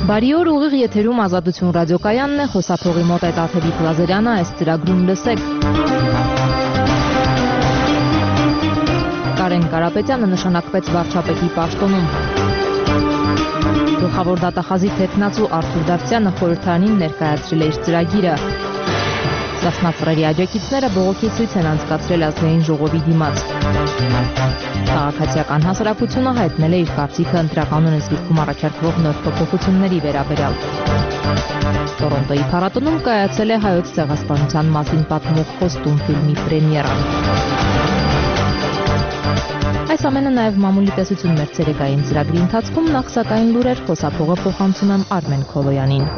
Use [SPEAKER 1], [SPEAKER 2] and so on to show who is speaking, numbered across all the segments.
[SPEAKER 1] Բարի օր, ուղիղ եթերում Ազատություն ռադիոկայանն է, խոսափողի մոտ է Տաթևիկ Լազարյանը, այս ծրագրում լսեք։ Կարեն Կարապետյանը նշանակվեց վարչապետի պաշտոնում։ Գլխավոր դատախազի թեկնածու Արթուր Դավթյանը խորհրդարանին ներկայացրել է իր ծրագիրը։ Սասնաֆրերի աջակիցները բողոքի ցույց են անցկացրել ազգային ժողովի դիմաց։ Քաղաքացիական հասարակությունը հայտնել է իր կարծիքը ընտրական օրենսգիրքում առաջարկվող նոր փոփոխությունների վերաբերյալ։ Տորոնտոյի փառատոնում կայացել է հայոց ցեղասպանության մասին պատմող խոստում ֆիլմի պրեմիերան։ Այս ամենը նաև մամուլի տեսություն մեր ցերեկային ծրագրի ընթացքում, նախ սակայն լուրեր, խոսափողը փոխանցում եմ Արմեն Քոլոյանին։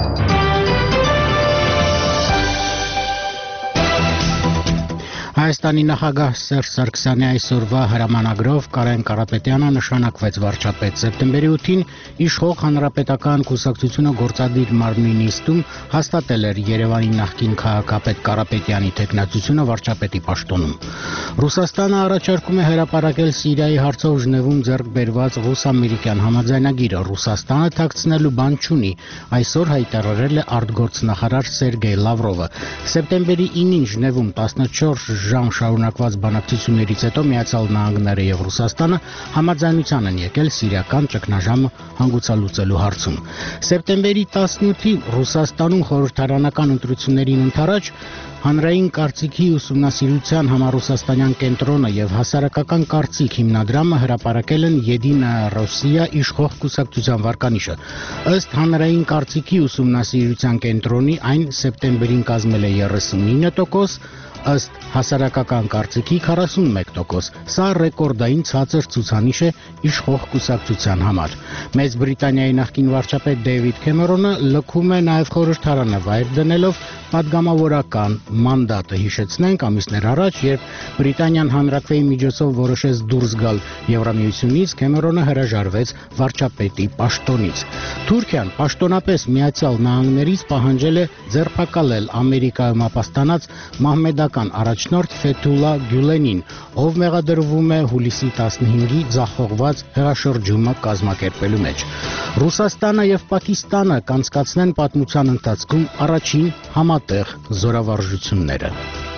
[SPEAKER 2] Հայաստանի նախագահ Սերժ Սարգսյանի այսօրվա հրամանագրով Կարեն Կարապետյանը նշանակվեց վարչապետ։ Սեպտեմբերի 8-ին իշխող Հանրապետական կուսակցությունը գործադիր մարմնի նիստում հաստատել էր Երևանի նախկին քաղաքապետ Կարապետյանի թեկնածությունը վարչապետի պաշտոնում։ Ռուսաստանը առաջարկում է հրապարակել Սիրիայի հարցով Ժնևում ձեռք բերված ռուս-ամերիկյան համաձայնագիրը։ Ռուսաստանը թաքցնելու բան չունի, այսօր հայտարարել է արտգործնախարար Սերգեյ Լավրովը։ Սեպտեմբերի 9-ին Ժնևում 14 ժամ շարունակված բանակցություններից հետո Միացյալ Նահանգները եւ Ռուսաստանը համաձայնության են եկել սիրիական ճգնաժամը հանգուցալուծելու հարցում։ Սեպտեմբերի 18-ին Ռուսաստանում խորհրդարանական ընտրություններին ընդառաջ Հանրային կարծիքի ուսումնասիրության համառուսաստանյան կենտրոնը եւ հասարակական կարծիք հիմնադրամը հրապարակել են Եդինայա Ռոսիա իշխող կուսակցության վարկանիշը։ Ըստ Հանրային կարծիքի ուսումնասիրության կենտրոնի այն սեպտեմբերին կազմել է 39%, ըստ հասարակական կարծիքի 41%։ Սա ռեկորդային ցածր ցուցանիշ է իշխող կուսակցության համար։ Մեծ Բրիտանիայի նախկին վարչապետ Դեյվիդ Քեմերոնը լքում է նաև խորհրդարանը վայր դնելով պատգամավորական մանդատը։ Հիշեցնենք, ամիսներ առաջ, երբ Բրիտանիան հանրաքվեի միջոցով որոշեց դուրս գալ Եվրամիությունից, Քեմերոնը հրաժարվեց վարչապետի պաշտոնից։ Թուրքիան պաշտոնապես Միացյալ Նահանգներից պահանջել է ձերբակալել Ամերիկայում ապաստանած մահմեդական առաջնորդ Ֆեթուլա Գյուլենին, ով մեղադրվում է հուլիսի 15-ի ձախողված հեղաշրջումը կազմակերպելու մեջ։ Ռուսաստանը եւ Պակիստանը կանցկացնեն պատմության ընթացքում առաջին համատեղ զորավարժությունները։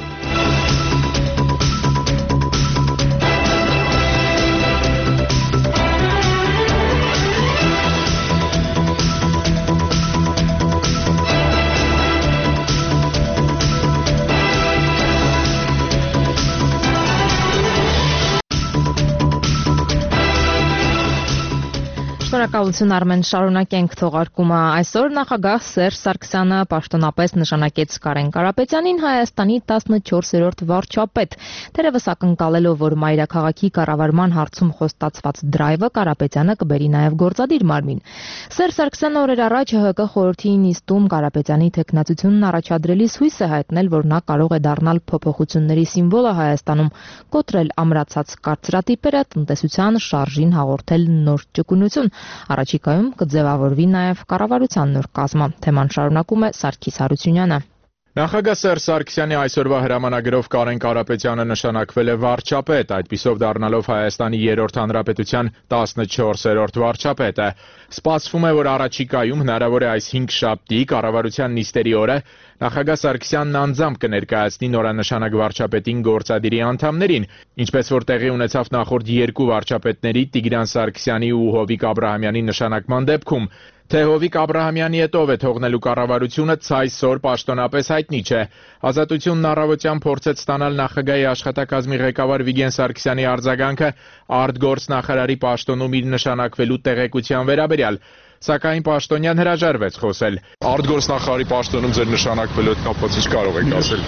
[SPEAKER 1] Շնորհակալություն Արմեն, շարունակենք թողարկումը։ Այսօր նախագահ Սերժ Սարգսյանը պաշտոնապես նշանակեց Կարեն Կարապետյանին Հայաստանի 14-րդ վարչապետ, թերևս ակնկալելով, որ մայրաքաղաքի կառավարման հարցում խոստացված դրայվը Կարապետյանը կբերի նաև գործադիր մարմին։ Սերժ Սարգսյանը օրեր առաջ ՀՀԿ խորհրդի նիստում Կարապետյանի թեկնածությունն առաջադրելիս հույս է հայտնել, որ նա կարող է դառնալ փոփոխությունների սիմվոլը Հայաստանում, կոտրել ամրացած կարծրատիպերը, տնտեսության շարժին հաղորդել նոր ճկունություն։ Առաջիկայում կձևավորվի նաև կառավարության նոր կազմը։ Թեման շարունակում է Սարգիս Հարությունյանը։
[SPEAKER 3] Նախագահ Սերժ Սարգսյանի այսօրվա հրամանագրով Կարեն Կարապետյանը նշանակվել է վարչապետ, այդպիսով դառնալով Հայաստանի 3-րդ հանրապետության 14-րդ վարչապետը։ Սպասվում է, որ առաջիկայում հնարավոր է այս 5 շաբթի կառավարության նիստերի օրը նախագահ Սարգսյանն անձամբ կներկայացնի նորանշանակ վարչապետին գործադիրի անդամներին, ինչպես որ տեղի ունեցավ նախորդ 2 վարչապետների Տիգրան Սարգսյանի ու Հովիկ Աբրահամյանի նշանակման դեպքում։ Թե Հովիկ Աբրահամյանի հետով է թողնելու կառավարությունը այսօր պաշտոնապես հայտնի չէ։ Ազատությունն առավոտյան փորձեց ստանալ նախագահի աշխատակազմի ղեկավար Վիգեն Սարգսյանի արձագանքը արտգործնախարարի պաշտոնում իր նշանակվելու տեղեկության վերաբերյալ, սակայն պաշտոնյան հրաժարվեց խոսել։
[SPEAKER 4] Արտգործնախարարի պաշտոնում ձեր նշանակվելու հետ կապված ինչ կարող եք ասել։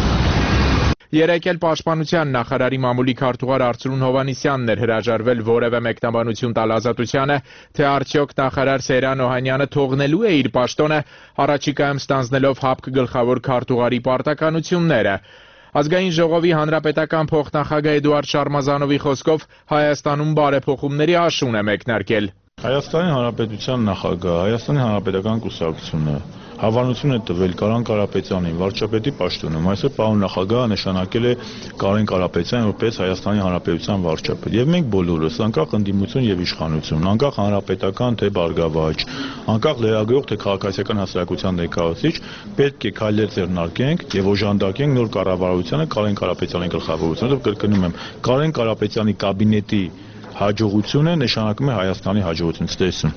[SPEAKER 3] Երեկ էլ Պաշտպանության նախարարի մամուլի քարտուղար Արծրուն Հովհաննիսյանն էր հրաժարվել որևէ մեկնաբանություն տալ Ազատությանը, թե արդյոք նախարար Սերան Օհանյանը թողնելու է իր պաշտոնը, առաջիկայում ստանձնելով ՀԱՊԿ գլխավոր քարտուղարի պարտականությունները։ Ազգային ժողովի հանրապետական փոխնախագահ Էդուարդ Շարմազանովի խոսքով Հայաստանում բարեփոխումների աշուն է մեկնարկել։
[SPEAKER 5] Հայաստանի Հանրապետության նախագահ, Հայաստանի Հանրապետական կուսակցությունը հավանություն է տվել Կարեն Կարապետյանին վարչապետի պաշտոնում, այսօր պարոն նախագահը նշանակել է Կարեն Կարապետյանին որպես Հայաստանի Հանրապետության վարչապետ։ Եվ մենք բոլորս, անկախ ընդդիմություն եւ իշխանություն, անկախ հանրապետական թե բարգավաճ, անկախ լրագրող թե քաղաքացիական հասարակության ներկայացուցիչ, պետք է քայլեր ձեռնարկենք եւ օժանդակենք նոր կառավարությանը Կարեն Կարապետյանի գլխավորությամբ։ Կրկնում եմ, Կարեն Կարապետյանի կաբինետի հաջողությունը նշանակում է Հայաստանի հաջողություն։ Ցտեսություն։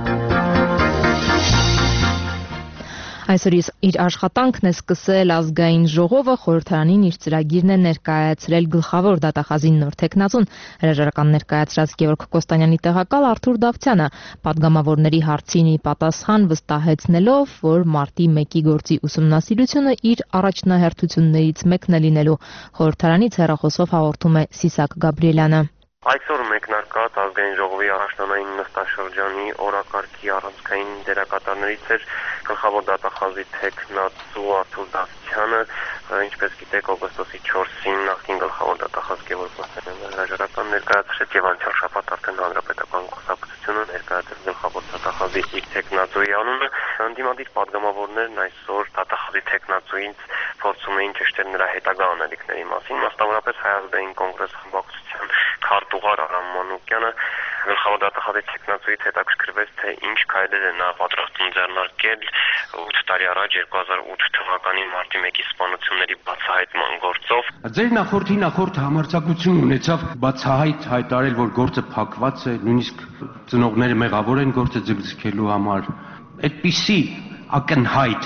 [SPEAKER 1] Այսօր իր աշխատանքն է սկսել ազգային ժողովը, խորհրդարանին իր ծրագիրն է ներկայացրել գլխավոր դատախազին նոր թեկնածուն, հրաժարական ներկայացրած Գևորգ Կոստանյանի տեղակալ Արթուր Դավթյանը, պատգամավորների հարցին ի պատասխան վստահեցնելով, որ մարտի 1-ի գործի ուսումնասիրությունը իր առաջնահերթություններից մեկն է լինելու, խորհրդարանից հեռախոսով հաղորդում է Սիսակ Գաբրիելյանը։
[SPEAKER 6] Այսօր մեկնարկած ազգային ժողովի առաջնային նստաշրջանի օրակարգի առանցքային դերակատարներից էր գլխավոր դատախազի թեկնածու Արթուր Դավթյանը, ինչպես գիտեք, օգոստոսի 4-ին նախկին գլխավոր դատախազ Գևորգ Կոստանյանը հրաժարական ներկայացրեց եւ անցյալ շաբաթ արդեն Հանրապետական կուսակցությունը ներկայացրեց գլխավոր դատախազի իր թեկնածուի անունը։ Ընդդիմադիր պատգամավորներն այսօր դատախազի թեկնածուից փորձում էին ճշտել նրա հետագա անելիքների մասին, մասնավորապես Հայ ազգային կոնգրես խմբակցության քարտուղար Արամ Մանուկյանը գլխավոր դատախազի թեկնածուից հետաքրքրվեց, թե ինչ քայլեր է նա պատրաստում ձեռնարկել 8 տարի առաջ 2008 թվականի մարտի 1-ի սպանությունների բացահայտման գործով։
[SPEAKER 7] Ձեր նախորդ համարձակություն ունեցավ բացահայտ հայտարարել, որ գործը փակված է, նույնիսկ ծնողները մեղավոր են գործը ձգձգելու համար։ Այդպիսի ակնհայտ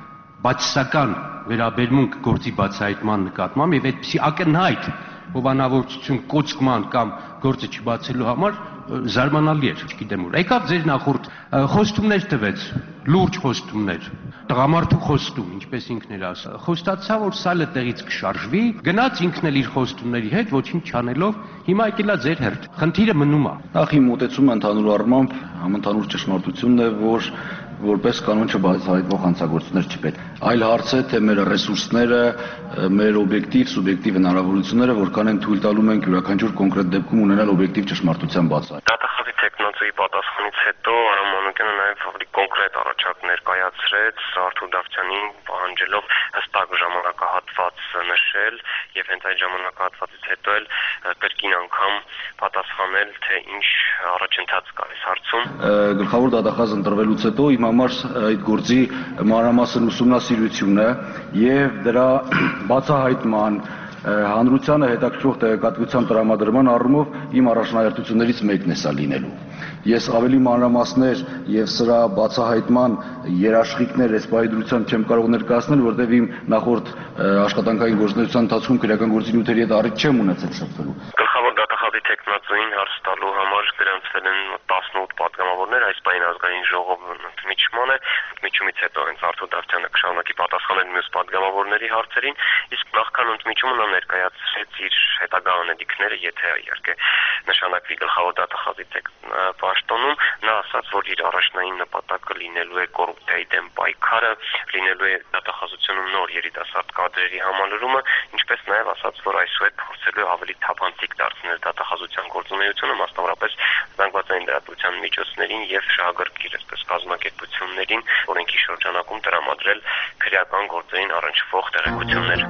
[SPEAKER 7] բացասական վերաբերմունք գործի բացահայտման նկատմամբ եւ այդպիսի ակնհայտ հովանավորություն կոչման կամ գործը չբացելու համար զարմանալի էր, չգիտեմ ուր։ Եկավ ձեր նախորդ խոստումներ տվեց, լուրջ խոստումներ, տղամարդու խոստում, ինչպես ինքն էր ասել։ Խոստացա, որ սալը տեղից կշարժվի, գնաց ինքն էլ իր խոստումների հետ, ոչինչ չանելով, հիմա եկելա ձեր հերթ։ Խնդիրը մնում է։
[SPEAKER 8] Նախ իմ մոտեցումը ընդհանուր առմամբ համընդհանուր ճշմարտությունն է, որ որպես կանոն չբացահայտվող հանցագործություններ չպետք։ Այլ հարց է, թե մեր ռեսուրսները, մեր օբյեկտիվ, սուբյեկտիվ հնարավորությունները որքան են թույլ տալու մենք յուրաքանչյուր կոնկրետ դեպքում ունենալ օբյեկտիվ ճշմարտության բացահայտ։
[SPEAKER 6] Դատախազի թեկնածուի պատասխանից հետո Արամ Մանուկյանը նաև ավելի կոնկրետ առաջարկ ներկայացրեց Արթուր Դավթյանին, պահանջելով հստակ ժամանակահատված նշել եւ հենց այդ ժամանակահատվածից հետո էլ կրկին անգամ պատասխանել, թե ինչ առաջընթաց կա այս հարցում։
[SPEAKER 8] Գլխավոր դատախազ ընտրվելուց հետո իմ համար այդ գործի մանրամասն ուսումնասիրությունը եւ դրա բացահայտման հանրությանը հետաքրքրող տեղեկատվության տրամադրման առումով իմ առաջնահերթություններից մեկն է սա լինելու։ Ես ավելի մանրամասներ եւ սրա բացահայտման երաշխիքներ այս պայդրությամբ չեմ կարող ներկայացնել, որտեղ իմ նախորդ աշխատանքային գործունեության ընթացքում քրեական գործի նյութերի հետ առիթ չեմ ունեցել շփվելու։
[SPEAKER 6] Գլխավոր դատախազի թեկնածուին հարց տալու համար գրանցվել են 18 պատգամավորներ, այս պահին ազգային ժողովը ընդմիջման է, ընդմիջումից հետո հենց Արթուր Դավթյանը կշարունակի պատասխանել մյուս պատգամավորների հարցերին, իսկ նախքան ընդմիջումը նա ներկայացրեց իր հետագա անելիքները, եթե իհարկե նշանակվի գլխավոր դատախազի պաշտոնում, նա ասաց, որ իր առաջնային նպատակը լինելու է կոռուպցիայի դեմ պայքարը, լինելու է դատախազությունում նոր երիտասարդ կադրերի համալրումը, ինչպես նաև ասաց, որ այսուհետ փորձելու է ավելի թափանցիկ դարձնել դատախազության գործունեությունը, մասնավորապես զանգվածային լրատվության միջոցներին եւ շահագրգիռ, այսպես կազմակերպություններին, օրենքի շրջանակում տրամադրել քրեական գործերին առնչվող տեղեկություններ։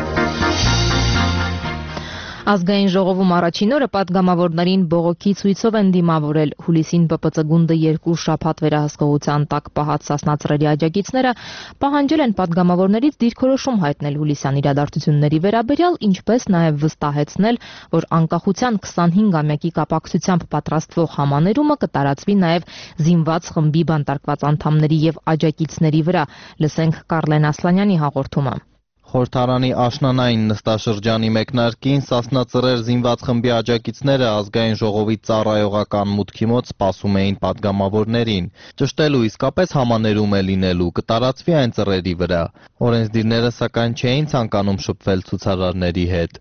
[SPEAKER 1] Ազգային ժողովում առաջին օրը պատգամավորներին բողոքի ցույցով են դիմավորել։ Հուլիսին ՊՊՑ գունդը 2 շաբաթ վերահսկողության տակ պահած Սասնա աջակիցները պահանջել են պատգամավորներից դիրքորոշում հայտնել հուլիսյան իրադարձությունների վերաբերյալ, ինչպես նաև վստահեցնել, որ անկախության 25-ամյակի կապակցությամբ պատրաստվող համաներումը կտարածվի նաև զինված խմբի բանտարկված անդամների եւ աջակիցների վրա։ Լսենք Կարլեն Ասլանյանի հաղորդումը։
[SPEAKER 9] Խորհրդարանի աշնանային նստաշրջանի մեկնարկին Սասնա Ծռեր զինված խմբի աջակիցները ազգային ժողովի ծառայողական մուտքի մոտ սպասում էին պատգամավորներին։ Ճշտելու իսկապես համաներում է լինելու, կտարածվի այն ծռերի վրա։ Օրենսդիրները սակայն չէին ցանկանում շփվել ցուցարարների հետ։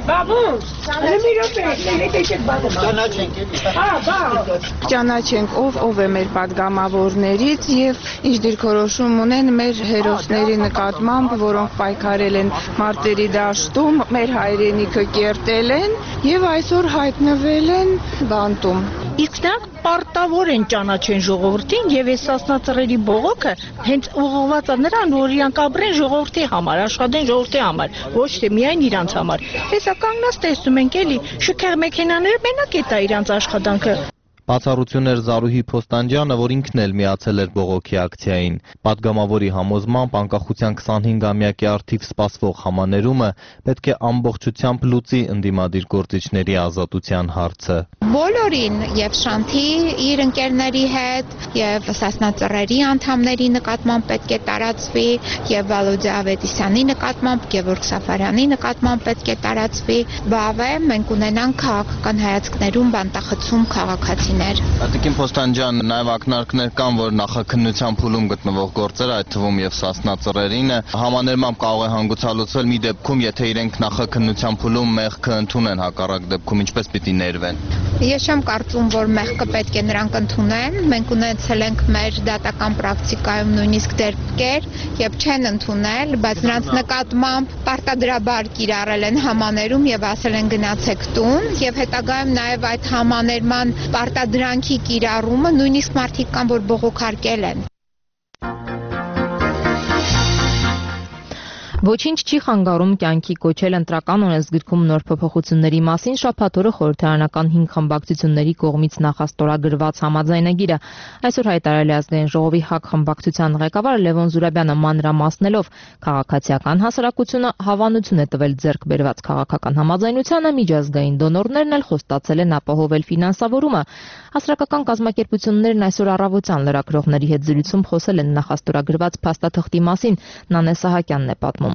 [SPEAKER 10] Ճանաչենք ով է մեր պատգամավորներից եւ ինչ դիրքորոշում ունեն մեր հերոսների նկատմամբ, որոնք պայքարել են մարտերի դաշտում, մեր հայրենիքը կերտել են եւ այսօր հայտնվել են բանտում։
[SPEAKER 11] Իսկ նրանք պարտավոր են ճանաչեն ժողովրդին եւ այս սասնածռերի բողոքը հենց ուղղված է նրան, որ իրանք ապրեն ժողովրդի համար, աշխատեն ժողովրդի համար, ոչ թե միայն իրանց համար։ Հեսա կանգնած տեսնում ենք էլի, շքեղ մեքենաները մենակ է տա իրանց աշխատանքը։
[SPEAKER 9] Բացառություն էր Զարուհի Փոստանջյանը, որ ինքն էլ միացել էր բողոքի ակցիային։ Պատգամավորի համոզմամբ անկախության 25-ամյակի առթիվ սպասվող համաներումը պետք է ամբողջությամբ լուծի ընդդիմադիր գործիչների ազատության հարցը։
[SPEAKER 12] Բոլորին եւ Շանթի իր ընկերների հետ եւ Սասնածռերի անդամների նկատմամբ պետք է տարածվի եւ Վալոդիա Ավետիսյանի նկատմամբ, Գևորգ Սաֆարյանի նկատմամբ պետք է տարածվի։ Բավ է, մենք ունենանք քաղաքական հայացքներում բանտախցում քաղաքացի
[SPEAKER 9] Տիկին Փոստանջյան, նաև ակնարկներ կան, որ նախաքննության փուլում գտնվող գործեր, այդ թվում եւ Սասնածռերին, համաներմամբ կարող է հանգուցալուծվել մի դեպքում, եթե իրենք նախաքննության փուլում մեղքը ընդունեն, հակառակ դեպքում ինչպես պիտի ներվեն։
[SPEAKER 12] Ես չեմ կարծում, որ մեղքը պետք է նրանք ընդունեն։ Մենք ունեցել ենք մեր դատական պրակտիկայում նույնիսկ դեպքեր, եւ չեն ընդունել, բայց նրանց նկատմամբ պարտադրաբար կիրառել են համաներում եւ ասել են գնացեք տուն, եւ հետագայում նաեւ այդ համաներման դրանքի կիրառումը նույնիսկ մարդիկ կան, որ բողոքարկել են։
[SPEAKER 1] Ոչինչ չի խանգարում կյանքի կոչել ընտրական օրենսգրքում նոր փոփոխությունների մասին շաբաթ օրը խորհրդարանական 5 խմբակցությունների կողմից նախաստորագրված համաձայնագիրը։ Այսօր հայտարարել է Ազգային ժողովի ՀԱԿ խմբակցության ղեկավար Լևոն Զուրաբյանը մանրամասնելով քաղաքացիական հասարակությունը հավանություն է տվել ձեռք բերված քաղաքական համաձայնությանը, միջազգային դոնորներն էլ խոստացել են ապահովել ֆինանսավորումը։ Հասարակական կազմակերպություններն այսօր առավոտյան լրագրողների հետ զրույցում խոսել են նախաստորագրված փաստաթղթի մասին, Նանե Սահակյանն է պատմում։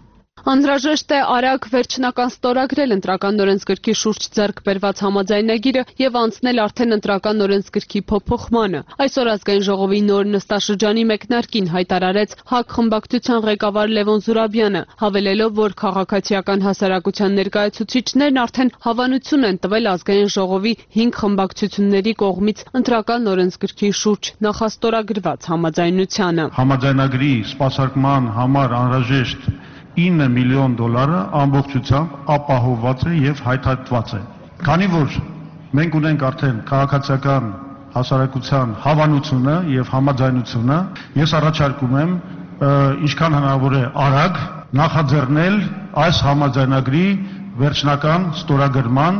[SPEAKER 13] Անհրաժեշտ է արագ վերջնական ստորագրել ընտրական օրենսգրքի շուրջ ձեռք բերված համաձայնագիրը եւ անցնել արդեն ընտրական օրենսգրքի փոփոխմանը։ Այսօր Ազգային ժողովի նոր նստաշրջանի մեկնարկին հայտարարեց ՀԱԿ խմբակցության ղեկավար Լևոն Զուրաբյանը, հավելելով, որ քաղաքացիական հասարակության ներկայացուցիչներն արդեն հավանություն են տվել Ազգային ժողովի 5 խմբակցությունների կողմից ընտրական օրենսգրքի շուրջ նախաստորագրված համաձայնությանը։
[SPEAKER 14] Համաձայնագրի սպասարկման համար անհրաժեշտ $9 միլիոն ամբողջությամբ ապահովված է եւ հայտարարված է։ Քանի որ մենք ունենք արդեն քաղաքացիական հասարակության հավանությունը եւ համաձայնությունը, ես առաջարկում եմ ինչքան հնարավոր է արագ նախաձեռնել այս համաձայնագրի վերջնական ստորագրման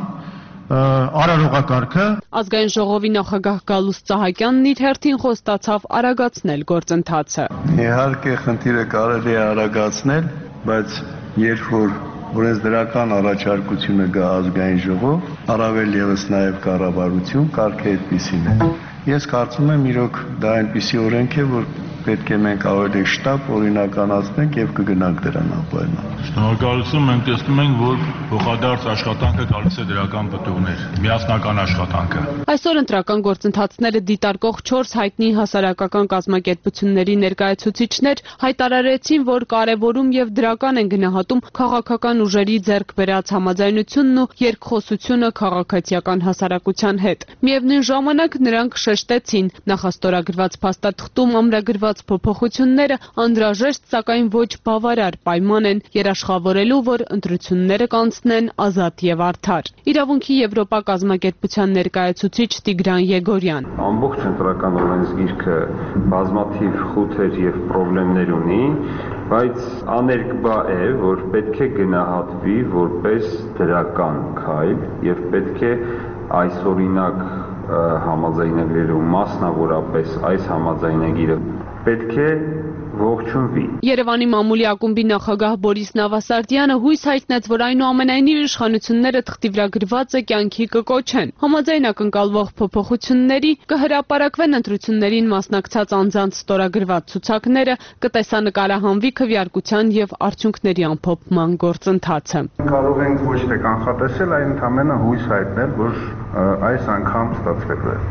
[SPEAKER 14] արարողակարգը։
[SPEAKER 13] Ազգային ժողովի նախագահ Գալուստ Սահակյանն իր հերթին խոստացավ արագացնել գործընթացը։
[SPEAKER 15] Իհարկե խնդիրը կարելի է արագացնել, բայց երբ որ օրենսդրական առաջարկությունը գա Ազգային ժողով, առավել եւս նաեւ կառավարություն, կարգը այդպիսին է։ Ես կարծում եմ իրոք դա այնպիսի օրենք է, որ պետք է մենք ավելի շտապ օրինականացնենք եւ կգնանք դրան ապայնան։
[SPEAKER 5] Շնորհակալություն, մենք տեսնում ենք, որ փոխադարձ աշխատանքը գալիս է դրական պտուղներ, միասնական աշխատանքը։
[SPEAKER 13] Այսօր ընտրական գործընթացները դիտարկող 4 հայտնի հասարակական կազմակերպությունների ներկայացուցիչներ հայտարարեցին, որ կարևորում եւ դրական են գնահատում քաղաքական ուժերի ձեռք բերած համաձայնությունն ու երկխոսությունը քաղաքացիական հասարակության հետ։ Միևնույն ժամանակ նրանք շեշտեցին, նախաստորագրված փաստաթղթում ամրագրված փոփոխությունները անհրաժեշտ, սակայն ոչ բավարար պայման են երաշխավորելու, որ ընտրությունները կանցնեն ազատ եւ արդար։ Իրավունքի Եվրոպա կազմակերպության ներկայացուցիչ Տիգրան Եգորյան։
[SPEAKER 16] Ամբողջ ընտրական օրենսգիրքը բազմաթիվ խութեր եւ խնդիրներ ունի, բայց աներկբա է, որ պետք է գնահատվի որպես դրական քայլ եւ պետք է այս օրինակ համաձայնագրերում մասնավորապես այս համաձայնագիրը պետք է ողջունվի։
[SPEAKER 13] Երևանի մամուլի ակումբի նախագահ Բորիս Նավասարդյանը հույս հայտնեց, որ այնուամենայնիվ իշխանությունները թղթի վրա գրվածը կյանքի կկոչեն։ Համաձայնակ ընկալվող փոփոխությունների կհրապարակվեն ընտրություններին մասնակցած անձանց ստորագրված ցուցակները, կտեսանկարահանվի քվեարկության եւ արդյունքների ամփոփման գործընթացը։
[SPEAKER 15] Կարող ենք ոչ թե կանխատեսել, այլ ընդհանրապես հույս հայտնել, որ այս անգամ ստացվելու է։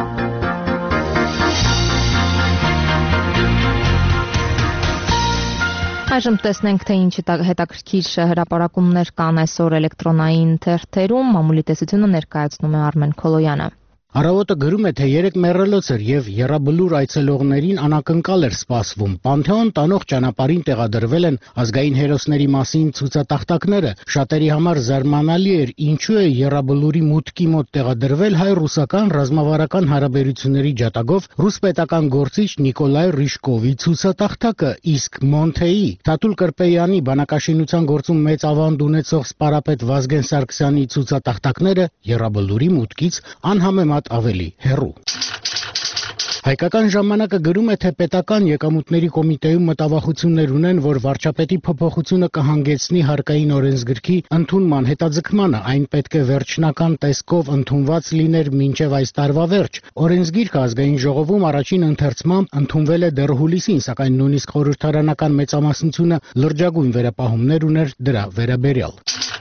[SPEAKER 1] Այժմ տեսնենք, թե ինչ հետաքրքիր հրապարակումներ կան այսօր էլեկտրոնային թերթերում։ Մամուլի տեսությունը ներկայացնում է Արմեն Քոլոյանը։
[SPEAKER 2] Առավոտը գրում է, թե 3 մեռելոց էր եւ եռաբլուր այցելողներին անակնկալ էր սպասվում։ Պանթեոն տանող ճանապարհին տեղադրվել են ազգային հերոսների մասին ցուցատախտակները։ Շատերի համար զարմանալի էր, ինչու է եռաբլուրի մուտքի մոտ տեղադրվել հայ-ռուսական ռազմավարական հարաբերությունների ջատագով ռուս պետական գործիչ Նիկոլայ Ռիշկովի ցուցատախտակը, իսկ Մոնթեի Թաթուլ Կրպեյանի բանակաշինության գործում մեծ ավանդ ունեցող սպարապետ Վազգեն Սարգսյանի ցուցատախտակները եռաբլուրի մուտքից անհամեմատ ավելի հեռու։ Հայկական ժամանակը գրում է, թե պետական եկամուտների կոմիտեում մտավախություններ ունեն, որ վարչապետի փոփոխությունը կհանգեցնի հարկային օրենսգրքի ընդունման հետաձգմանը, այն պետք է վերջնական տեսքով ընդունված լիներ մինչև այս տարվա վերջ։ Օրենսգիրքը ազգային ժողովում առաջին ընթերցմամբ ընդունվել է դեռ հուլիսին, սակայն նույնիսկ խորհրդարանական մեծամասնությունը լրջագույն վերապահումներ ուներ դրա վերաբերյալ։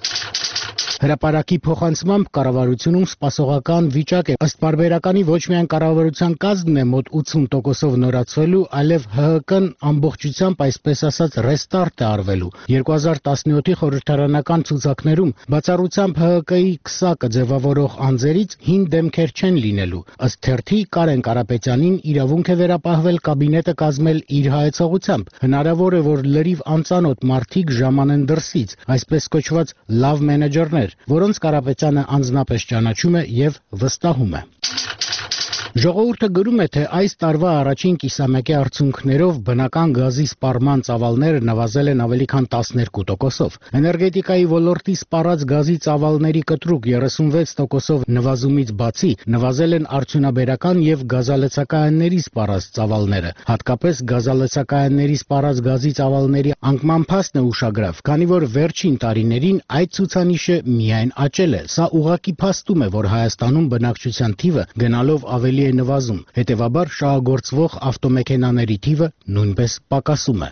[SPEAKER 2] Հրապարակի փոխանցմամբ կառավարությունում սպասողական վիճակ է։ Ըստ պարբերականի ոչ միայն կառավարության կազմն է մոտ 80%-ով նորացվելու, այլև ՀՀԿ-ն ամբողջությամբ այսպես ասած ռեստարտ է արվելու։ 2017-ի խորհրդարանական ցուցակներում բացառությամբ ՀՀԿ-ի քսակը ձևավորող անձերից հին դեմքեր չեն լինելու։ Ըստ թերթի Կարեն Կարապետյանին իրավունք է վերապահվել կաբինետը կազմել իր հայեցողությամբ։ Հնարավոր է, որ լրիվ անծանոթ մարդիկ ժամանեն դրսից, այսպես կոչված լավ մենեջերներ, որոնց Կարապետյանը անձնապես ճանաչում է եւ վստահում է։ Ժողովուրդը գրում է, թե այս տարվա առաջին կիսամյակի արդյունքներով բնական գազի սպառման ծավալները նվազել են ավելի քան 12%-ով։ Էներգետիկայի ոլորտի սպառած գազի ծավալների կտրուկ 36%-ով նվազումից բացի նվազել են արդյունաբերական եւ գազալցակայանների սպառած ծավալները։ Հատկապես գազալցակայանների սպառած գազի ծավալների անկման փաստն է ուշագրավ, քանի որ վերջին տարիներին այդ ցուցանիշը միայն աճել է։ Սա ուղղակի փաստում է, որ Հայաստանում բնակչության թիվը գնալով ավելի է նվազում, հետևաբար շահագործվող ավտոմեքենաների թիվը նույնպես պակասում է։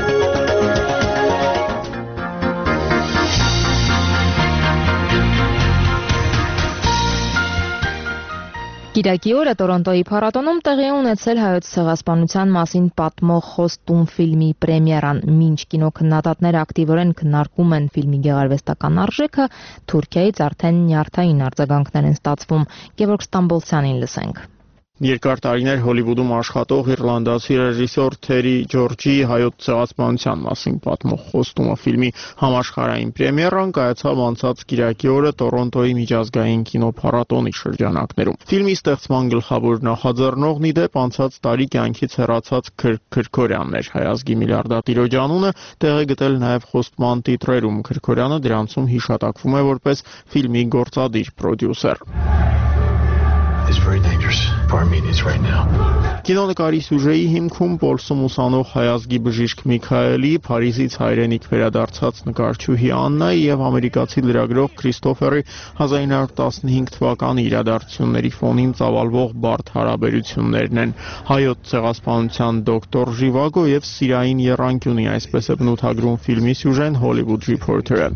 [SPEAKER 1] Կիրակի օրը Տորոնտոյի փառատոնում տեղի է ունեցել հայոց ցեղասպանության մասին պատմող խոստում ֆիլմի պրեմիերան։ Մինչ կինոքննադատները ակտիվորեն քննարկում են ֆիլմի գեղարվեստական արժեքը, Թուրքիայից արդեն նյարդային արձագանքներ են ստացվում։ Գևորգ Ստամբոլցյանին լսենք։
[SPEAKER 17] Երկար տարիներ Հոլիվուդում աշխատող իռլանդացի ռեժիսոր Թերի Ջորջի հայոց ցեղասպանության մասին պատմող խոստումը ֆիլմի համաշխարհային պրեմիերան կայացավ անցած կիրակի օրը Տորոնտոյի միջազգային կինոփառատոնի շրջանակներում։ Ֆիլմի ստեղծման գլխավոր նախաձեռնողն ի դեպ անցած տարի կյանքից հեռացած Քրկ Քրքորյանն էր։ Հայազգի միլիարդատիրոջ անունը տեղ է գտել նաև խոստման տիտրերում։ Քրքորյանը դրանցում հիշատակվում է որպես ֆիլմի գործադիր պրոդյուսեր։
[SPEAKER 18] It's very dangerous for Armenians right now.
[SPEAKER 17] Կինոնկարի սյուժեի հիմքում Պոլսում ուսանող հայազգի բժիշկ Միքայելի, Փարիզից հայրենիք վերադարձած նկարչուհի Աննայի եւ ամերիկացի լրագրող Քրիստոֆերի 1915 թվականի իրադարձությունների ֆոնին ծավալվող բարդ հարաբերություններն են։ Հայոց ցեղասպանության դոկտոր Ժիվագո եւ սիրային եռանկյունի, այսպես է բնութագրում ֆիլմի սյուժեն Hollywood Reporter-ը։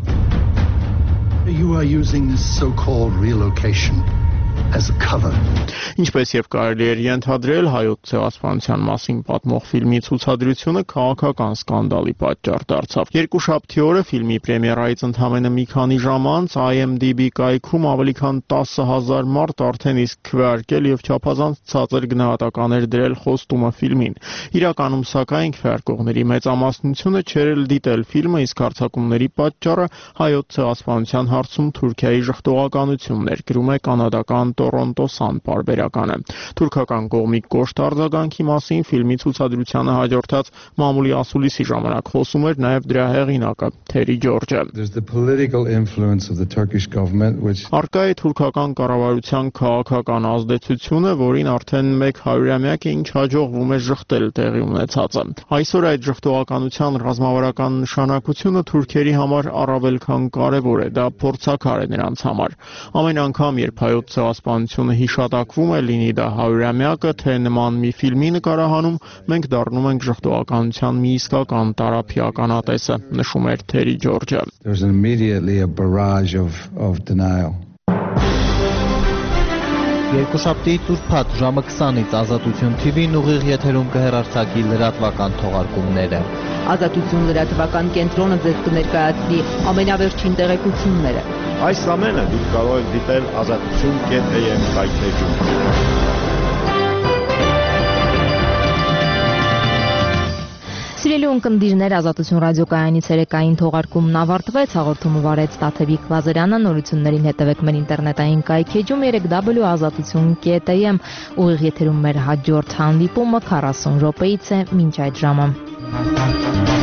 [SPEAKER 18] You are using this so-called relocation as a cover.
[SPEAKER 17] Ինչպես եւ կարելի էր ենթադրել, հայոց ցեղասպանության մասին պատմող ֆիլմի ցուցադրությունը քաղաքական սկանդալի պատճառ դարձավ։ Երկուշաբթի օրը ֆիլմի պրեմիերայից ընդամենը մի քանի ժամ անց IMDb կայքում ավելի քան 10,000 մարդ արդեն իսկ քվեարկել եւ չափազանց ցածր գնահատականներ դրել խոստումը ֆիլմին։ Իրականում սակայն քվեարկողների մեծամասնությունը չէր դիտել ֆիլմը, իսկ հարձակումների պատճառը հայոց ցեղասպանության հարցում Թուրքիայի ժխտողականությունն էր, գրում է կանադական Toronto Sun պարբերականը։ Թուրքական կողմի կոշտ արձագանքի մասին ֆիլմի ցուցադրությանը հաջորդած մամուլի ասուլիսի ժամանակ խոսում էր նաև դրա հեղինակը Թերի Ջորջը։ Արկա է թուրքական կառավարության քաղաքական ազդեցությունը, որին արդեն 100-ամյակ է ինչ հաջողվում է շղթել տեղի ունեցածը։ Այսօր այդ շղթողականության ռազմավարական նշանակությունը թուրքերի համար առավել քան կարևոր է, դա փորձաքար է նրանց համար։ Ամեն անգամ, երբ հայոց ցեղասպանությունը հիշատակվում է, լինի դա 100-ամյակը, թե նման մի ֆիլմի նկարահանում, մենք դառնում ենք ժխտողականության մի իսկական տարափիականատեսը, նշում էր Թերի Ջորջը։
[SPEAKER 18] There's immediately a barrage of denial.
[SPEAKER 9] Երկուշաբթի Տուրփաթ ժամը 20-ից Ազատություն TV-ն ուղիղ եթերում կհեռարձակի լրատվական թողարկումները։
[SPEAKER 19] Ազատություն լրատվական կենտրոնը ձեզ կներկայացնի ամենավերջին տեղեկությունները։
[SPEAKER 20] Այս ամենը դուք կարող եք դիտել azatutun.am կայքէջում։
[SPEAKER 1] Սիրելի ունկնդիրներ, Ազատություն ռադիոկայանի ցերեկային թողարկումն ավարտվեց, հաղորդումը վարեց Տաթևիկ Ղազարյանը, նորություններին հետևեք մեր ինտերնետային կայքէջում 3w.azatutun.am, ուղիղ եթերում մեր հաջորդ հանդիպումը 40 րոպեից է մինչ այդ ժամը։